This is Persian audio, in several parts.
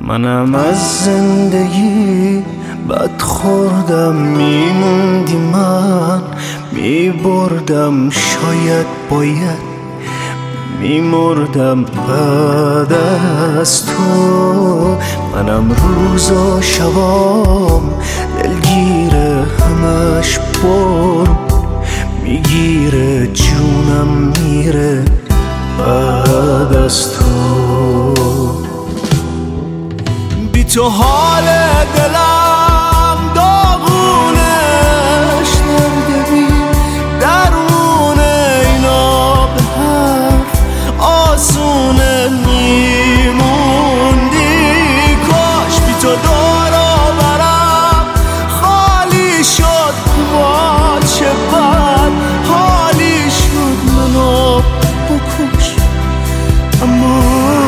منم از زندگی بد خوردم، میموندی من میبردم، شاید باید میمردم بعد از تو. منم روز و شبام دلگیره، همش برو میگیره، جونم میره بعد از تو. بی تو حال دلم داغونش نردبی، درونه اینا به حرف آسونه میموندی. کاش بی تو دورو برم خالی شد، با چه بد حالی شد. منو بکش اما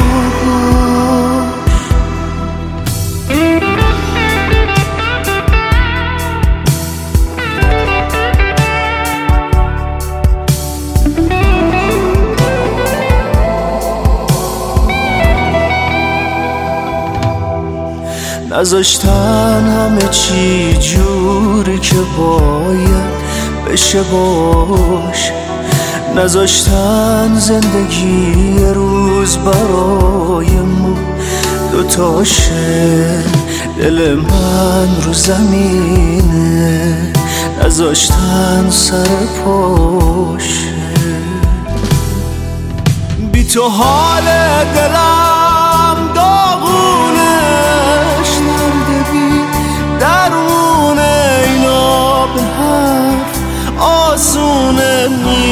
نذاشتن همه چی جوری که باید بشه باشه، نذاشتن زندگی روز برای ما دوتاشه. دل من رو زمینه، نذاشتن سر پاشه. بی تو حال دلم داغونش نردبی، درونه اینا به حرف آسونه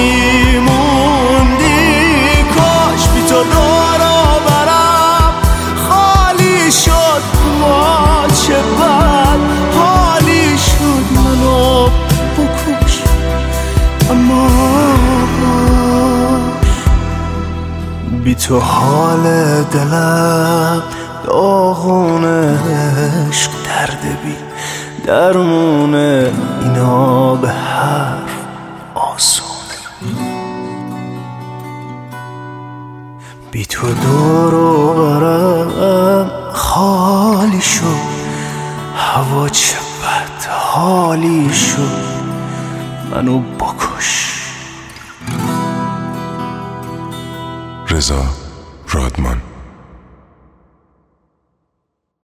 میموندی. کاش بی تو دورو برم خالی شد، ما چه بد حالی شد. منو بکش اما بی تو حال دلم داغونه، عشق درد بی درمونه، اینا به حرف آسونه. بی تو دورو برم خالی شد، هوا چه بد حالی شد. منو بکش. رضا رادمان.